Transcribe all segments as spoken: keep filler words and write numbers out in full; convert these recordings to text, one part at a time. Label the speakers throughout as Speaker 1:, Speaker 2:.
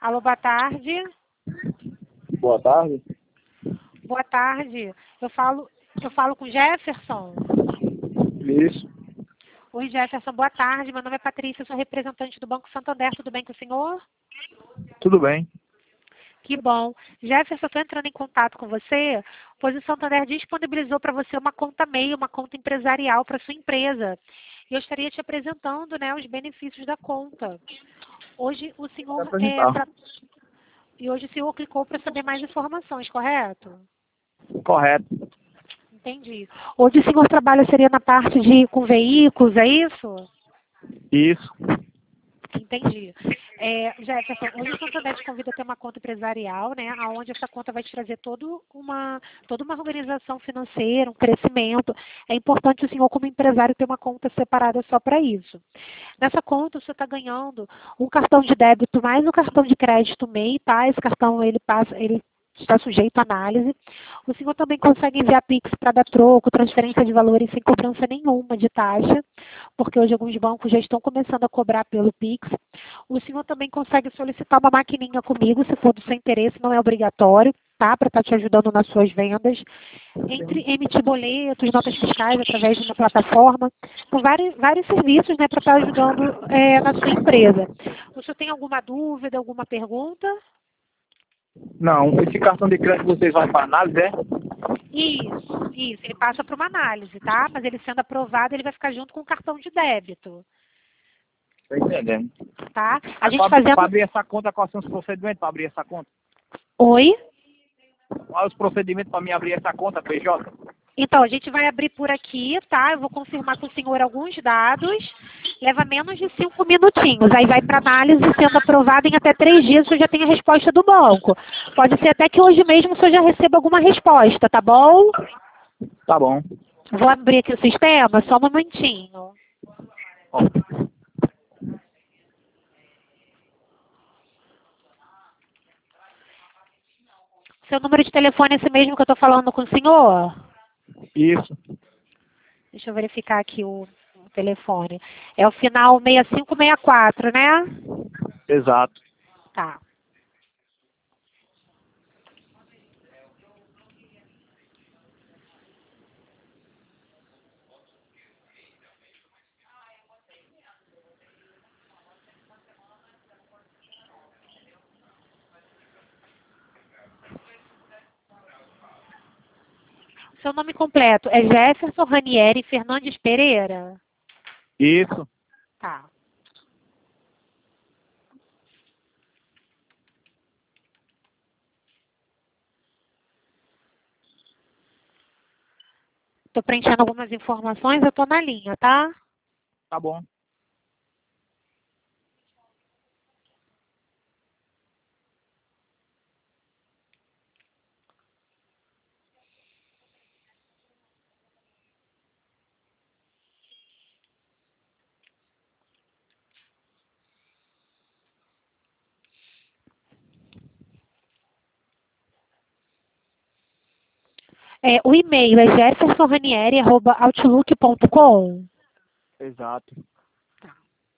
Speaker 1: Alô, boa tarde.
Speaker 2: Boa tarde.
Speaker 1: Boa tarde. Eu falo, eu falo com Jefferson.
Speaker 2: Isso.
Speaker 1: Oi, Jefferson, boa tarde. Meu nome é Patrícia, eu sou representante do Banco Santander. Tudo bem com o senhor?
Speaker 2: Tudo bem.
Speaker 1: Que bom. Jefferson, eu estou entrando em contato com você, pois o Santander disponibilizou para você uma conta MEI, uma conta empresarial para sua empresa. E eu estaria te apresentando, né, os benefícios da conta. Hoje o senhor é
Speaker 2: apresentar.
Speaker 1: pra... e hoje o senhor clicou para saber mais informações, correto?
Speaker 2: Correto.
Speaker 1: Entendi. Hoje o senhor trabalha seria na parte de com veículos, é isso?
Speaker 2: Isso.
Speaker 1: Entendi. É, Jefferson, hoje o Santander te convida a ter uma conta empresarial, né, onde essa conta vai te trazer todo uma, toda uma organização financeira, um crescimento. É importante o senhor, como empresário, ter uma conta separada só para isso. Nessa conta, você está ganhando um cartão de débito mais um cartão de crédito MEI, tá? Esse cartão, ele passa, ele está sujeito à análise. O senhor também consegue enviar Pix para dar troco, transferência de valores sem cobrança nenhuma de taxa, porque hoje alguns bancos já estão começando a cobrar pelo Pix. O senhor também consegue solicitar uma maquininha comigo, se for do seu interesse, não é obrigatório, tá? Para estar te ajudando nas suas vendas. Entre emitir boletos, notas fiscais através de uma plataforma, com vários, vários serviços, né, para estar ajudando é, na sua empresa. O senhor tem alguma dúvida, alguma pergunta?
Speaker 2: Não, esse cartão de crédito vocês vão para análise, é?
Speaker 1: Isso, isso. Ele passa para uma análise, tá? Mas ele sendo aprovado, ele vai ficar junto com o cartão de débito,
Speaker 2: Tô entendendo.
Speaker 1: tá? A gente
Speaker 2: Para
Speaker 1: fazendo...
Speaker 2: abrir essa conta, quais são os procedimentos para abrir essa conta?
Speaker 1: Oi?
Speaker 2: Quais os procedimentos para mim abrir essa conta, P J?
Speaker 1: Então, a gente vai abrir por aqui, tá? Eu vou confirmar com o senhor alguns dados. Leva menos de cinco minutinhos. Aí vai para análise, sendo aprovado em até três dias, o senhor já tem a resposta do banco. Pode ser até que hoje mesmo o senhor já receba alguma resposta, tá bom?
Speaker 2: Tá bom.
Speaker 1: Vou abrir aqui o sistema, só um momentinho.
Speaker 2: Ó,
Speaker 1: Seu número de telefone é esse mesmo que eu estou falando com o senhor?
Speaker 2: Isso.
Speaker 1: Deixa eu verificar aqui o, o telefone. É o final seis cinco seis quatro, né?
Speaker 2: Exato.
Speaker 1: Tá. Seu nome completo é Jefferson Ranieri Fernandes Pereira?
Speaker 2: Isso.
Speaker 1: Tá. Estou preenchendo algumas informações, eu estou na linha, tá?
Speaker 2: Tá bom.
Speaker 1: É, o e-mail é jefferson ranieri arroba outlook ponto com.
Speaker 2: Exato.
Speaker 1: Tá.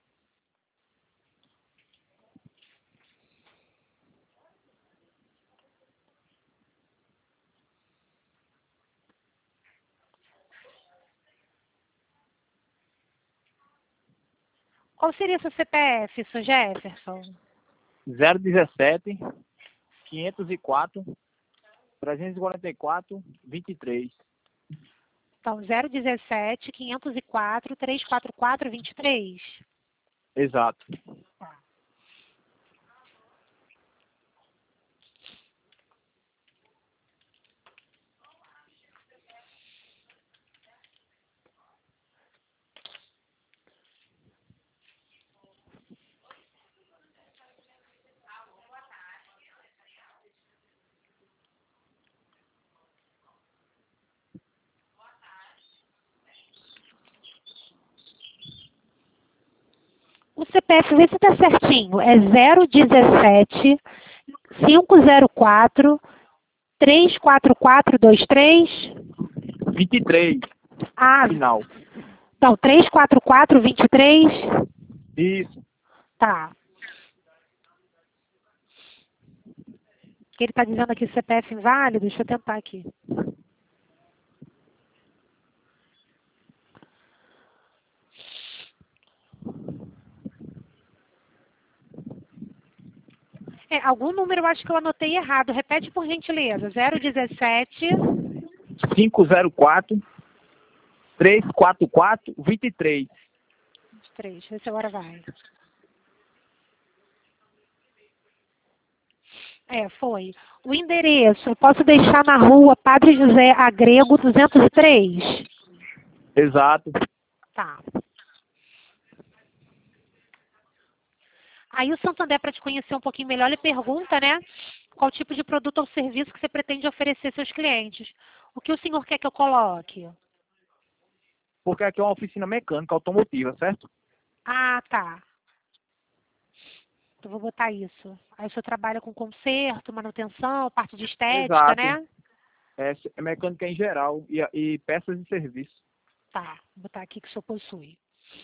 Speaker 1: Qual seria seu C P F, seu Jefferson?
Speaker 2: zero dezessete, quinhentos e quatro, trezentos e quarenta e quatro, vinte e três.
Speaker 1: Então, zero dezessete, quinhentos e quatro, trezentos e quarenta e quatro, vinte e três.
Speaker 2: Exato.
Speaker 1: O C P F, vê se está certinho. É zero dezessete, quinhentos e quatro, trezentos e quarenta e quatro, vinte e três.
Speaker 2: vinte e três.
Speaker 1: Ah,
Speaker 2: Final.
Speaker 1: então, trezentos e quarenta e quatro, vinte e três.
Speaker 2: Isso.
Speaker 1: Tá. Porque ele está dizendo aqui C P F inválido. Deixa eu tentar aqui. É, algum número eu acho que eu anotei errado. Repete por gentileza. zero dezessete.
Speaker 2: cinco zero quatro, três quatro quatro, vinte e três.
Speaker 1: vinte e três. Vê se agora vai. É, foi. O endereço, eu posso deixar na rua Padre José Agrego duzentos e três?
Speaker 2: Exato.
Speaker 1: Tá. Aí o Santander, para te conhecer um pouquinho melhor, ele pergunta, né, qual tipo de produto ou serviço que você pretende oferecer aos seus clientes. O que o senhor quer que eu coloque?
Speaker 2: Porque aqui é uma oficina mecânica automotiva, certo?
Speaker 1: Ah, tá. Então vou botar isso. Aí o senhor trabalha com conserto, manutenção, parte de estética,
Speaker 2: Exato.
Speaker 1: né?
Speaker 2: É, é mecânica em geral e, e peças de serviço.
Speaker 1: Tá, vou botar aqui que o senhor possui.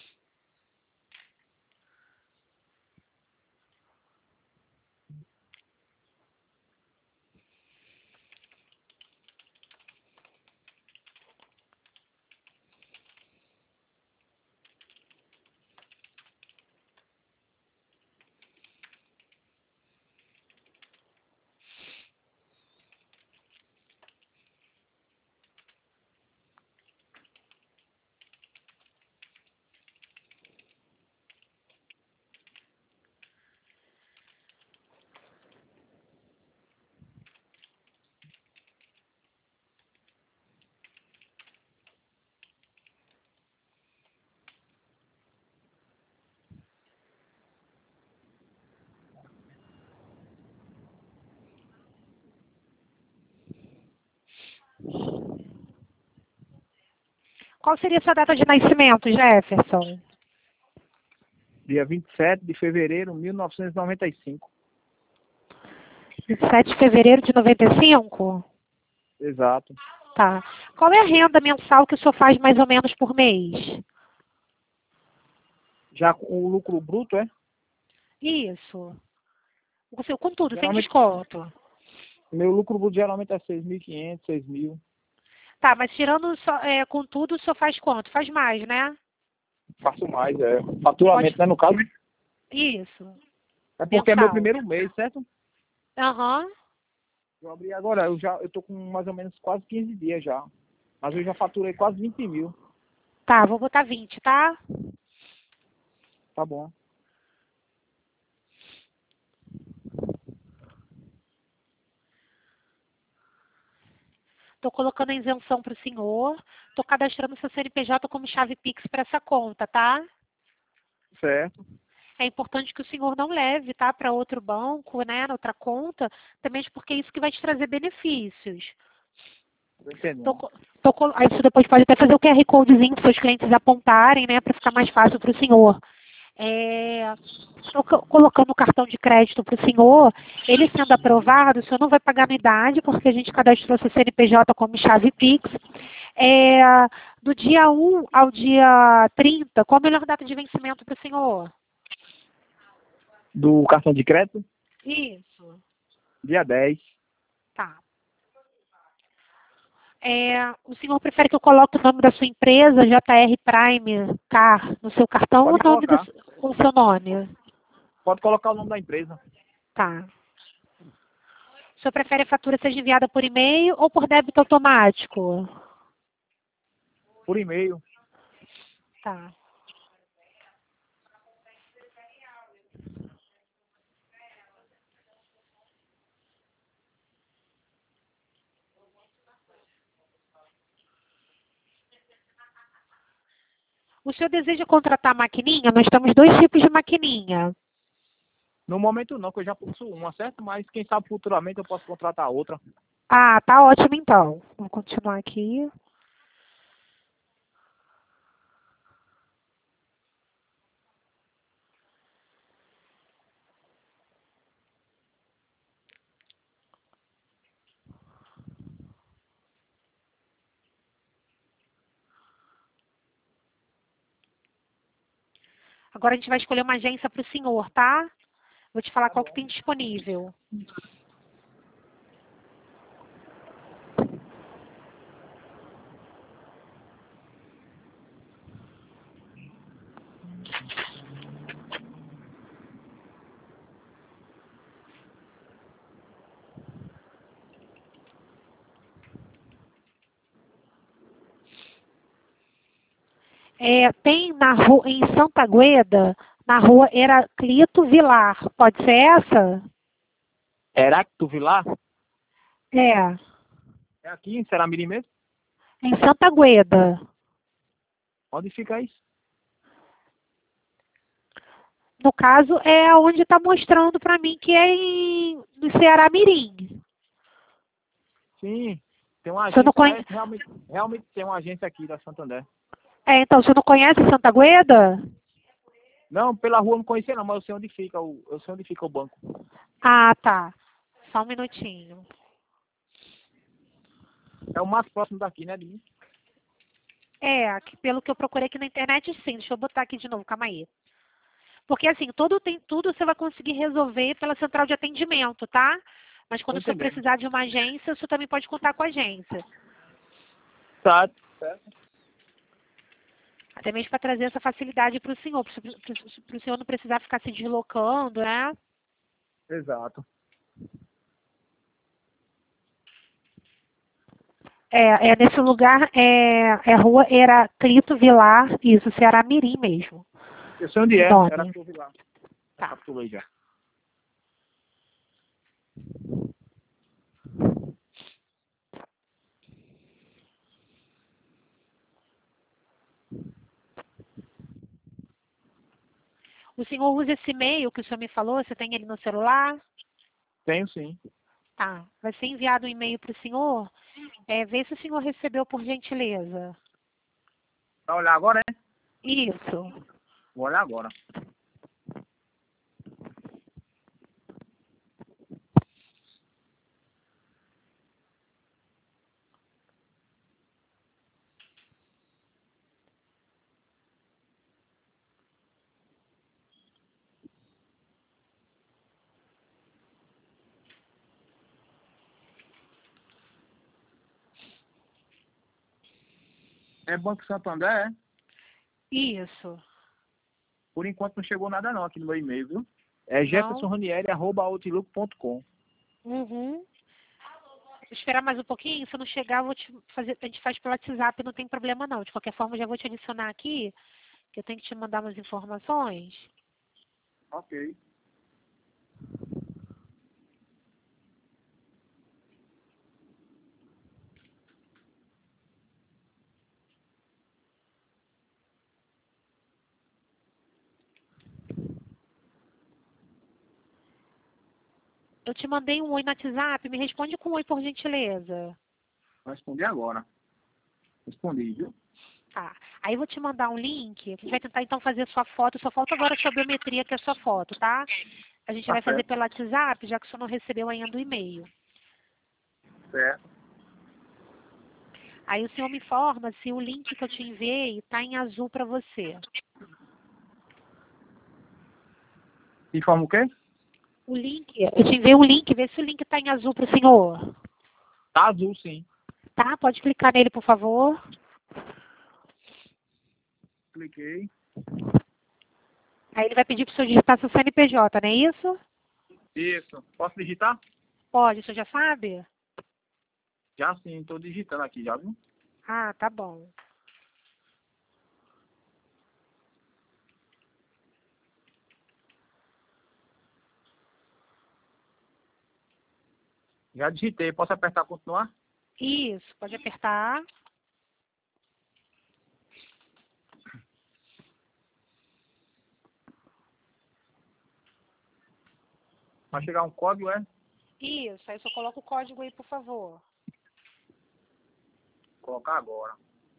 Speaker 1: Qual seria a sua data de nascimento, Jefferson?
Speaker 2: Dia vinte e sete de fevereiro de mil novecentos e noventa e cinco.
Speaker 1: vinte e sete de fevereiro de noventa e cinco?
Speaker 2: Exato.
Speaker 1: Tá. Qual é a renda mensal que o senhor faz mais ou menos por mês?
Speaker 2: Já com o lucro bruto, é?
Speaker 1: Isso. O seu, com tudo, sem
Speaker 2: Geralmente,
Speaker 1: desconto.
Speaker 2: meu lucro bruto geralmente é seis mil e quinhentos, seis mil.
Speaker 1: Tá, mas tirando só, é, com tudo, o senhor faz quanto? Faz mais, né?
Speaker 2: Faço mais, é.
Speaker 1: Pode.
Speaker 2: Faturamento, né, no caso?
Speaker 1: Isso.
Speaker 2: É porque é meu
Speaker 1: Mensal.
Speaker 2: primeiro mês, certo?
Speaker 1: Aham.
Speaker 2: Eu abri agora, eu já eu tô com mais ou menos quase quinze dias já. Mas eu já faturei quase vinte mil.
Speaker 1: Tá, vou botar vinte, tá?
Speaker 2: Tá bom.
Speaker 1: Tô colocando a isenção para o senhor. Tô cadastrando seu C N P J como chave Pix para essa conta, tá?
Speaker 2: Certo.
Speaker 1: É importante que o senhor não leve, tá, para outro banco, né, outra conta, também porque é isso que vai te trazer benefícios.
Speaker 2: Tô entendendo.
Speaker 1: Tô, co- tô, col- aí você depois pode até fazer o Q R Codezinho para seus clientes apontarem, né, para ficar mais fácil para o senhor. É, tô co- colocando o cartão de crédito para o senhor, ele sendo aprovado, o senhor não vai pagar anuidade, porque a gente cadastrou seu C N P J como chave Pix. É, do dia um ao dia trinta, qual a melhor data de vencimento para o senhor?
Speaker 2: Do cartão de crédito,
Speaker 1: Isso.
Speaker 2: dia dez.
Speaker 1: Tá. É, o senhor prefere que eu coloque o nome da sua empresa, J R Prime Car, no seu cartão ou
Speaker 2: Pode
Speaker 1: o nome do
Speaker 2: colocar.
Speaker 1: o seu nome?
Speaker 2: Pode colocar o nome da empresa.
Speaker 1: Tá. O senhor prefere a fatura seja enviada por e-mail ou por débito automático?
Speaker 2: Por e-mail.
Speaker 1: Tá. O senhor deseja contratar maquininha? Nós temos dois tipos de maquininha.
Speaker 2: No momento não, que eu já possuo uma, certo? Mas quem sabe futuramente eu posso contratar outra.
Speaker 1: Ah, tá ótimo então. Vou continuar aqui. Agora a gente vai escolher uma agência para o senhor, tá? Vou te falar
Speaker 2: Tá
Speaker 1: qual que
Speaker 2: bom.
Speaker 1: tem disponível. É, tem na rua, em Santa Agueda, na rua Heraclito Vilar. Pode ser essa?
Speaker 2: Heracto Vilar?
Speaker 1: É,
Speaker 2: É aqui em Seramirim mesmo?
Speaker 1: em Santa Agueda.
Speaker 2: Onde fica isso?
Speaker 1: No caso, é onde está mostrando para mim que é em, no Ceará Mirim.
Speaker 2: Sim, tem uma
Speaker 1: Você não
Speaker 2: agência,
Speaker 1: conhe...
Speaker 2: é, realmente, realmente tem uma agência aqui da Santander.
Speaker 1: É, então, você não conhece Santa Agueda?
Speaker 2: Não, pela rua eu não conhecia não, mas eu sei onde fica o, eu sei onde fica o banco.
Speaker 1: Ah, tá. Só um minutinho.
Speaker 2: É o mais próximo daqui, né, de mim?
Speaker 1: É, que pelo que eu procurei aqui na internet, sim. Deixa eu botar aqui de novo, calma aí. Porque assim, todo, tem, tudo você vai conseguir resolver pela central de atendimento, tá? Mas
Speaker 2: Tô
Speaker 1: quando o senhor
Speaker 2: entendendo.
Speaker 1: precisar de uma agência, o senhor também pode contar com a agência.
Speaker 2: Tá, certo.
Speaker 1: Até mesmo para trazer essa facilidade para o senhor, para o senhor não precisar ficar se deslocando, né?
Speaker 2: Exato.
Speaker 1: É, é nesse lugar, é, é rua Heraclito Vilar, isso, Ceará Mirim mesmo,
Speaker 2: Eu sei onde
Speaker 1: o
Speaker 2: é, era
Speaker 1: nome.
Speaker 2: que eu vi lá.
Speaker 1: Tá.
Speaker 2: Capturei já.
Speaker 1: O senhor usa esse e-mail que o senhor me falou, você tem ele no celular?
Speaker 2: Tenho sim.
Speaker 1: Tá. Vai ser enviado um e-mail para o senhor. É, vê se o senhor recebeu por gentileza.
Speaker 2: Vai olhar agora, é?
Speaker 1: Isso.
Speaker 2: Vou olhar agora. É Banco Santander, é?
Speaker 1: Isso.
Speaker 2: Por enquanto não chegou nada não aqui no meu e-mail, viu? É
Speaker 1: Não?
Speaker 2: jeffersonranieri arroba outlook ponto com.
Speaker 1: Uhum. Esperar mais um pouquinho, se eu não chegar, eu vou te fazer, a gente faz pelo WhatsApp, não tem problema não. De qualquer forma, eu já vou te adicionar aqui, que eu tenho que te mandar umas informações.
Speaker 2: Ok.
Speaker 1: Eu te mandei um oi no WhatsApp, me responde com um oi, por gentileza.
Speaker 2: Vou responder agora. Respondi, viu?
Speaker 1: Tá. Aí eu vou te mandar um link, a gente vai tentar então fazer a sua foto, só falta agora a sua biometria, que é a sua foto, tá? A gente
Speaker 2: Tá
Speaker 1: vai fazer
Speaker 2: certo.
Speaker 1: pelo WhatsApp, já que o senhor não recebeu ainda o e-mail.
Speaker 2: Certo.
Speaker 1: Aí o senhor me informa se o link que eu te enviei está em azul para você.
Speaker 2: Informa o quê?
Speaker 1: O link, eu te enviei um link, vê se o link está em azul para o senhor.
Speaker 2: Tá azul, sim.
Speaker 1: Tá? Pode clicar nele, por favor.
Speaker 2: Cliquei.
Speaker 1: Aí ele vai pedir para o senhor digitar seu C N P J, não é isso?
Speaker 2: Isso. Posso digitar?
Speaker 1: Pode, o senhor já sabe?
Speaker 2: Já sim, tô digitando aqui já, viu?
Speaker 1: Ah, tá bom.
Speaker 2: Já digitei. Posso apertar continuar?
Speaker 1: Isso, pode apertar.
Speaker 2: Vai chegar um código, é?
Speaker 1: Isso, aí só coloca o código aí, por favor.
Speaker 2: Vou colocar agora.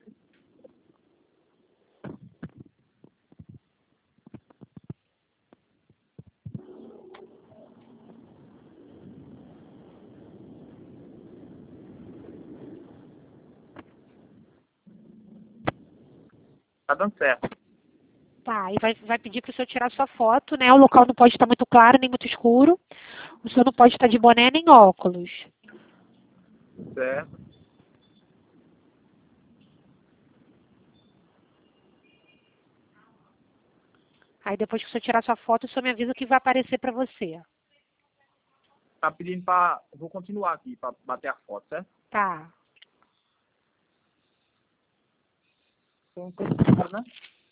Speaker 2: Tá dando certo.
Speaker 1: Tá, e vai, vai pedir para o senhor tirar sua foto, né? O local não pode estar muito claro nem muito escuro. O senhor não pode estar de boné nem óculos.
Speaker 2: Certo.
Speaker 1: Aí depois que o senhor tirar sua foto, o senhor me avisa o que vai aparecer para você.
Speaker 2: Tá pedindo pra... Vou continuar aqui pra bater a foto, certo?
Speaker 1: Tá.
Speaker 2: Foi um tempo, né?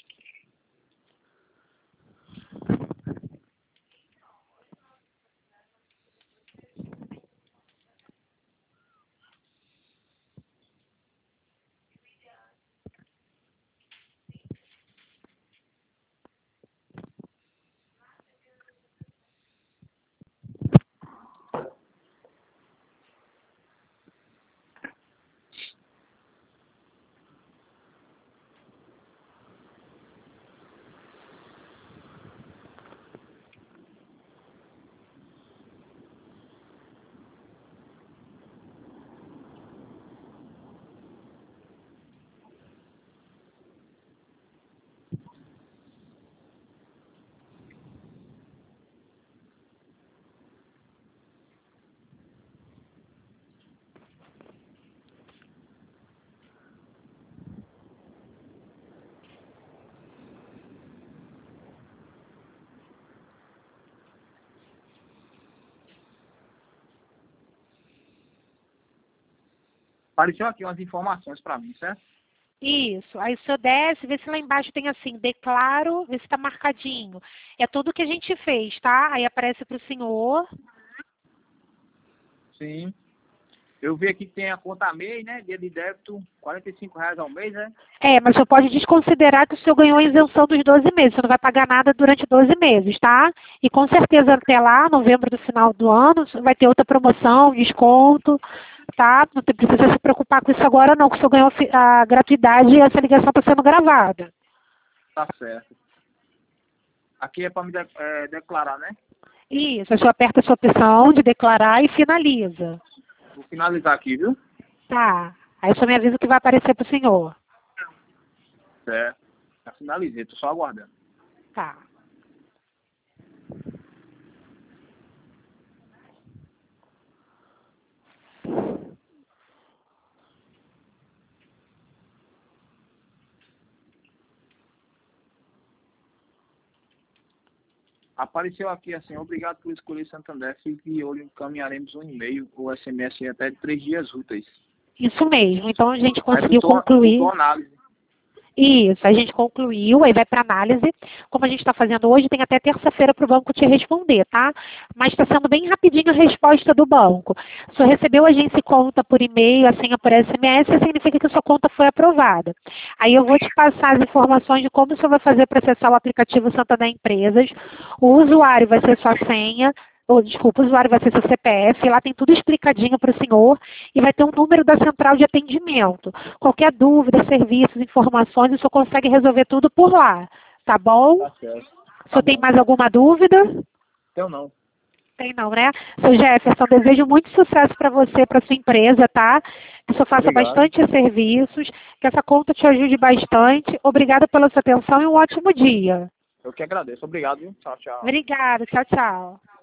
Speaker 2: Apareceu aqui umas informações para mim, certo?
Speaker 1: Isso. Aí o senhor desce, vê se lá embaixo tem assim, declaro, vê se está marcadinho. É tudo que a gente fez, tá? Aí aparece para o senhor.
Speaker 2: Sim. Eu vi aqui que tem a conta MEI, né? Dia de débito, quarenta e cinco reais ao mês, né?
Speaker 1: É, mas o senhor pode desconsiderar que o senhor ganhou a isenção dos doze meses. Você não vai pagar nada durante doze meses, tá? E com certeza até lá, novembro do final do ano, vai ter outra promoção, desconto, tá? Não tem- precisa se preocupar com isso agora não, que o senhor ganhou fi- a gratuidade e essa ligação está sendo gravada.
Speaker 2: Tá certo. Aqui é para me de- é, declarar, né?
Speaker 1: Isso, o senhor aperta a sua opção de declarar e finaliza.
Speaker 2: Vou finalizar aqui, viu?
Speaker 1: Tá. Aí o senhor me avisa que vai aparecer para o senhor.
Speaker 2: Certo. Já finalizei, tô só aguardando.
Speaker 1: Tá.
Speaker 2: Apareceu aqui assim, obrigado por escolher Santander, fique de olho, encaminharemos um e-mail ou S M S em até três dias úteis.
Speaker 1: Isso mesmo. Então a gente
Speaker 2: Aí
Speaker 1: conseguiu
Speaker 2: botou,
Speaker 1: concluir.
Speaker 2: botou análise.
Speaker 1: Isso, a gente concluiu, aí vai para análise. Como a gente está fazendo hoje, tem até terça-feira para o banco te responder, tá? Mas está sendo bem rapidinho a resposta do banco. Se o senhor recebeu a agência e conta por e-mail, a senha por S M S, significa que a sua conta foi aprovada. Aí eu vou te passar as informações de como o senhor vai fazer para acessar o aplicativo Santander Empresas. O usuário vai ser sua senha. Ou, desculpa, o usuário vai ser seu C P F, lá tem tudo explicadinho para o senhor e vai ter um número da central de atendimento. Qualquer dúvida, serviços, informações, o senhor consegue resolver tudo por lá, tá bom?
Speaker 2: Tá certo.
Speaker 1: O senhor
Speaker 2: Tá
Speaker 1: tem
Speaker 2: bom.
Speaker 1: mais alguma dúvida?
Speaker 2: Eu não.
Speaker 1: Tem não, né? Seu Jefferson, desejo muito sucesso para você, para sua empresa, tá? Que o senhor faça
Speaker 2: Obrigado.
Speaker 1: bastante serviços, que essa conta te ajude bastante. Obrigada pela sua atenção e um ótimo dia.
Speaker 2: Eu que agradeço. Obrigado, viu? Tchau, tchau.
Speaker 1: Obrigada, tchau, tchau.